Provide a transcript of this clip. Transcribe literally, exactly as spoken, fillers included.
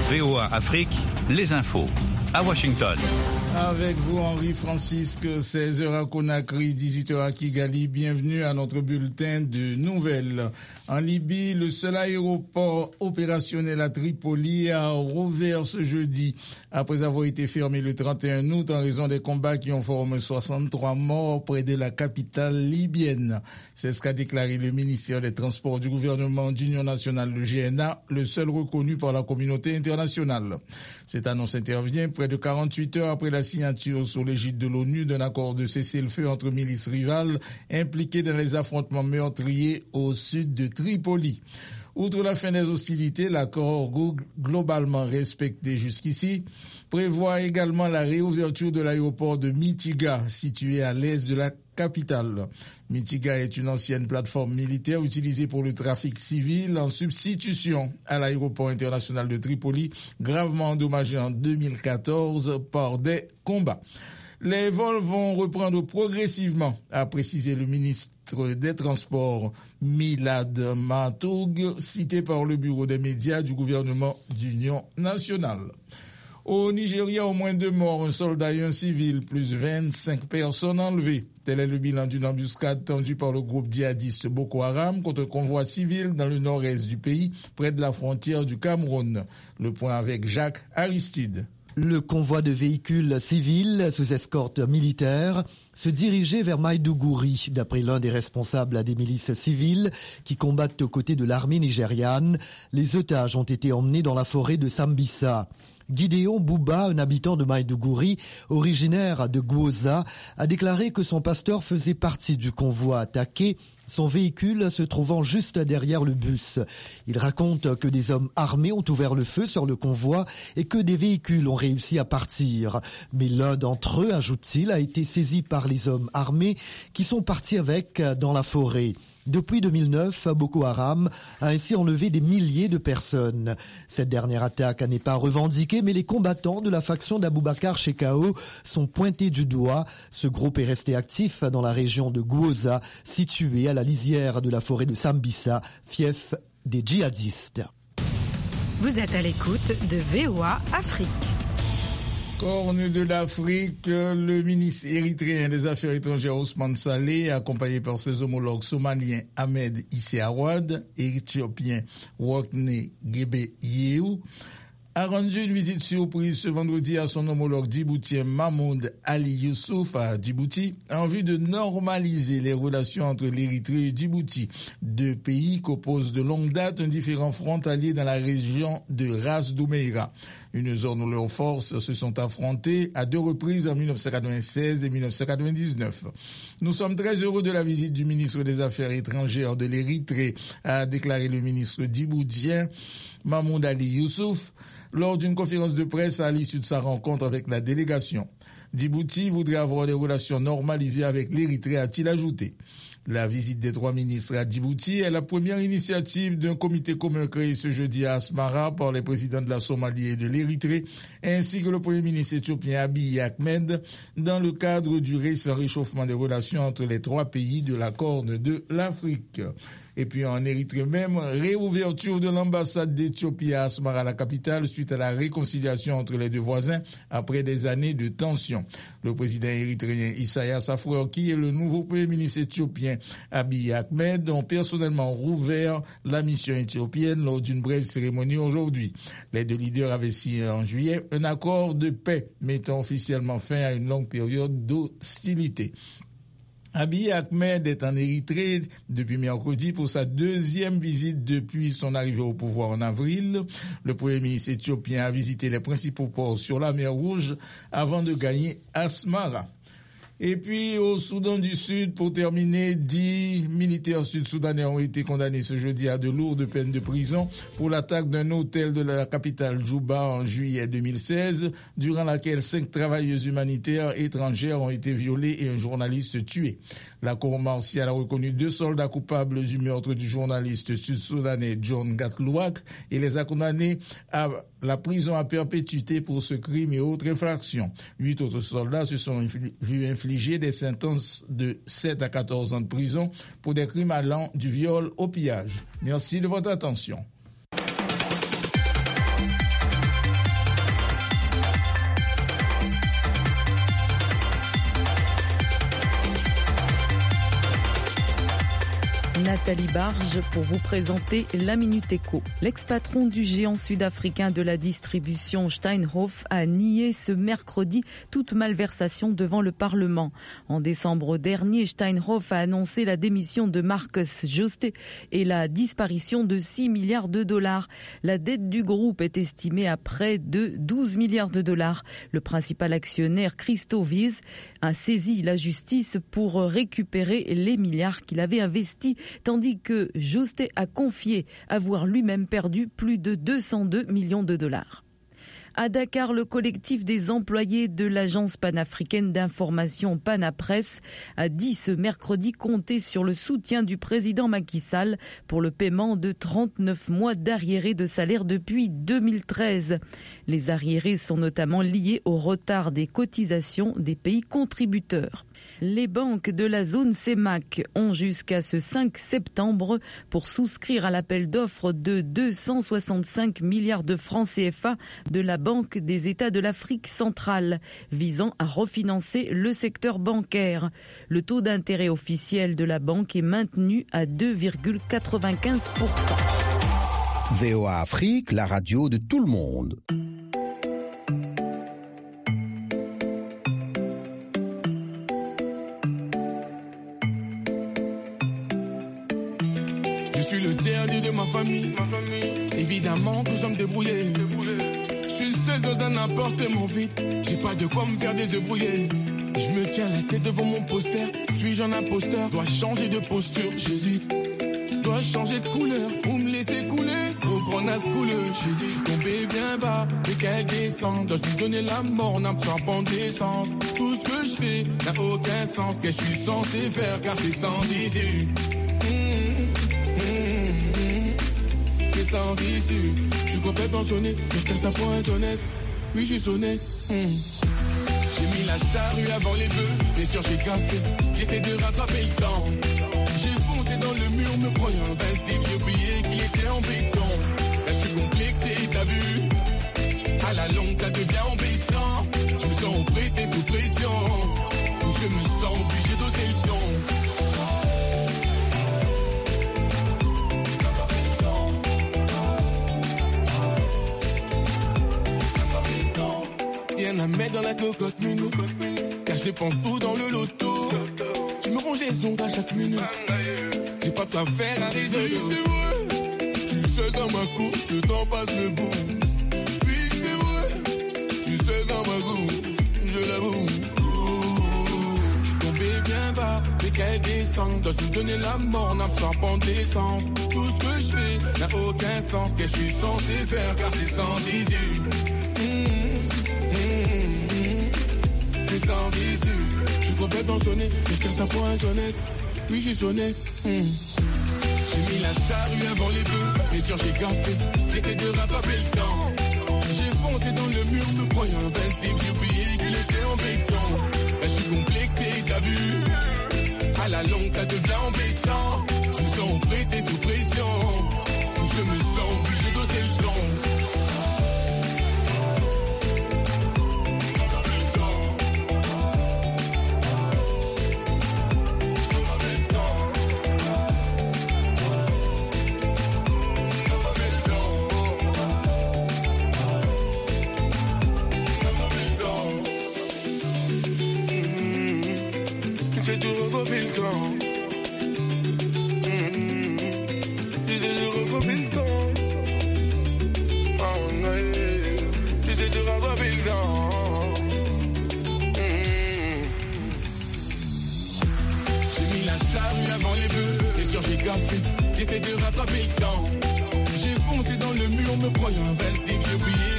V O A Afrique, les infos. À Washington. Avec vous, Henri Francisque, seize heures à Conakry, dix-huit heures à Kigali. Bienvenue à notre bulletin de nouvelles. En Libye, le seul aéroport opérationnel à Tripoli a rouvert ce jeudi, après avoir été fermé le trente et un août en raison des combats qui ont formé soixante-trois morts près de la capitale libyenne. C'est ce qu'a déclaré le ministère des Transports du gouvernement d'Union nationale, le G N A, le seul reconnu par la communauté internationale. Cette annonce intervient près de quarante-huit heures après la signature sous l'égide de l'ONU d'un accord de cessez-le-feu entre milices rivales impliquées dans les affrontements meurtriers au sud de Tripoli. Outre la fin des hostilités, l'accord globalement respecté jusqu'ici prévoit également la réouverture de l'aéroport de Mitiga, situé à l'est de la capitale. Mitiga est une ancienne plateforme militaire utilisée pour le trafic civil en substitution à l'aéroport international de Tripoli, gravement endommagé en deux mille quatorze par des combats. Les vols vont reprendre progressivement, a précisé le ministre des Transports Milad Matoug, cité par le bureau des médias du gouvernement d'Union nationale. Au Nigeria, au moins deux morts, un soldat et un civil, plus vingt-cinq personnes enlevées. Tel est le bilan d'une embuscade tendue par le groupe djihadiste Boko Haram contre un convoi civil dans le nord-est du pays, près de la frontière du Cameroun. Le point avec Jacques Aristide. Le convoi de véhicules civils sous escorte militaire se dirigeait vers Maïdougouri, d'après l'un des responsables des milices civiles qui combattent aux côtés de l'armée nigériane. Les otages ont été emmenés dans la forêt de Sambisa. Gideon Bouba, un habitant de Maïdougouri, originaire de Gwoza, a déclaré que son pasteur faisait partie du convoi attaqué, son véhicule se trouvant juste derrière le bus. Il raconte que des hommes armés ont ouvert le feu sur le convoi et que des véhicules ont réussi à partir. Mais l'un d'entre eux, ajoute-t-il, a été saisi par les hommes armés qui sont partis avec dans la forêt. Depuis deux mille neuf, Boko Haram a ainsi enlevé des milliers de personnes. Cette dernière attaque n'est pas revendiquée, mais les combattants de la faction d'Aboubacar Shekau sont pointés du doigt. Ce groupe est resté actif dans la région de Gwoza, située à la lisière de la forêt de Sambisa, fief des djihadistes. Vous êtes à l'écoute de V O A Afrique. Corne de l'Afrique, le ministre érythréen des Affaires étrangères Ousmane Saleh, accompagné par ses homologues somaliens Ahmed Issé Awad et éthiopien Wokne Gebe-Yehu, a rendu une visite surprise ce vendredi à son homologue djiboutien Mahmoud Ali Youssouf à Djibouti en vue de normaliser les relations entre l'Érythrée et Djibouti, deux pays qu'oppose de longue date un différend frontalier dans la région de Ras Doumeira, une zone où leurs forces se sont affrontées à deux reprises en dix-neuf cent quatre-vingt-seize et dix-neuf cent quatre-vingt-dix-neuf. Nous sommes très heureux de la visite du ministre des Affaires étrangères de l'Érythrée, a déclaré le ministre djiboutien Mahmoud Ali Youssouf lors d'une conférence de presse à l'issue de sa rencontre avec la délégation. Djibouti voudrait avoir des relations normalisées avec l'Érythrée, a-t-il ajouté. La visite des trois ministres à Djibouti est la première initiative d'un comité commun créé ce jeudi à Asmara par les présidents de la Somalie et de l'Érythrée, ainsi que le premier ministre éthiopien Abiy Ahmed, dans le cadre du récent réchauffement des relations entre les trois pays de la Corne de l'Afrique. Et puis en Érythrée même, réouverture de l'ambassade d'Éthiopie à Asmara, la capitale, suite à la réconciliation entre les deux voisins après des années de tension. Le président érythréen Isaias Afwerki et le nouveau premier ministre éthiopien Abiy Ahmed ont personnellement rouvert la mission éthiopienne lors d'une brève cérémonie aujourd'hui. Les deux leaders avaient signé en juillet un accord de paix mettant officiellement fin à une longue période d'hostilité. Abiy Ahmed est en Érythrée depuis mercredi pour sa deuxième visite depuis son arrivée au pouvoir en avril. Le premier ministre éthiopien a visité les principaux ports sur la mer Rouge avant de gagner Asmara. Et puis au Soudan du Sud, pour terminer, dix militaires sud-soudanais ont été condamnés ce jeudi à de lourdes peines de prison pour l'attaque d'un hôtel de la capitale Djouba en juillet deux mille seize, durant laquelle cinq travailleuses humanitaires étrangères ont été violées et un journaliste tué. La cour martiale a reconnu deux soldats coupables du meurtre du journaliste sud-soudanais John Gatlouak et les a condamnés à la prison à perpétuité pour ce crime et autres infractions. Huit autres soldats se sont vus infliger des sentences de sept à quatorze ans de prison pour des crimes allant du viol au pillage. Merci de votre attention. Nathalie Barge pour vous présenter la Minute Éco. L'ex-patron du géant sud-africain de la distribution Steinhoff a nié ce mercredi toute malversation devant le Parlement. En décembre dernier, Steinhoff a annoncé la démission de Marcus Jooste et la disparition de six milliards de dollars. La dette du groupe est estimée à près de douze milliards de dollars. Le principal actionnaire, Christo Wiese, a saisi la justice pour récupérer les milliards qu'il avait investis, tandis que Jooste a confié avoir lui-même perdu plus de deux cent deux millions de dollars. À Dakar, le collectif des employés de l'agence panafricaine d'information Panapresse a dit ce mercredi compter sur le soutien du président Macky Sall pour le paiement de trente-neuf mois d'arriérés de salaire depuis deux mille treize. Les arriérés sont notamment liés au retard des cotisations des pays contributeurs. Les banques de la zone C E M A C ont jusqu'à ce cinq septembre pour souscrire à l'appel d'offres de deux cent soixante-cinq milliards de francs C F A de la Banque des États de l'Afrique centrale, visant à refinancer le secteur bancaire. Le taux d'intérêt officiel de la banque est maintenu à deux virgule quatre-vingt-quinze pour cent. V O A Afrique, la radio de tout le monde. Je suis le dernier de ma famille, ma famille. Évidemment que je dois me débrouiller. Je suis seul dans un appartement vide. J'ai pas de quoi me faire des œufs brouillés. Je me tiens la tête devant mon poster. Suis-je un imposteur? Dois changer de posture, j'hésite. Dois changer de couleur ou me laisser couler. Reprendre à ce couleur, j'hésite. Je suis tombé bien bas, mais qu'elle descend. Dois-je lui donner la mort, n'a pas en descente. Tout ce que je fais n'a aucun sens. Qu'est-ce que je suis censé faire car c'est sans issue. Sans issue, je suis complètement sonné, mais je casse à point sonnette. Oui, je suis sonné. Mmh. J'ai mis la charrue avant les bœufs, bien sûr j'ai gaffé. J'essaie de rattraper le temps. J'ai foncé dans le mur, me croyant invincible. J'ai oublié qu'il était en béton. Là, je suis complexé, t'as vu? À la longue, ça devient embêtant. Je me sens oppressé sous pression. Je me sens obligé d'oser le ton. Rien à mettre dans la cocotte minute, car je dépense tout dans le loto. Je me ronge les ongles à chaque minute. J'ai pas de quoi faire à résoudre. Oui, c'est vrai, je suis seul dans ma course, le temps passe le bout. Oui, c'est vrai, je suis seul dans ma course, je l'avoue. Je suis tombé bien bas, mais qu'elle descend. Dois-je lui donner la mort, n'a pas en descente. Tout ce que je fais n'a aucun sens. Qu'est-ce que je suis censé faire, car c'est sans issue. Mmh. Sans issue, je suis complètement sonné, mais je casse à point sonnette. Oui, je suis sonné. Mmh. J'ai mis la charrue avant les bœufs, bien sûr j'ai gaffé. J'essaie de rattraper le temps. J'ai foncé dans le mur, me croyant invincible. J'ai oublié qu'il était en béton. Là, je suis complexé, t'as vu? À la longue, ça devient embêtant. Je me sens oppressé sous pression. Je me sens obligé d'oser le ton. J'essaie de rattraper le temps. J'ai foncé dans le mur, me croyant invincible. J'ai oublié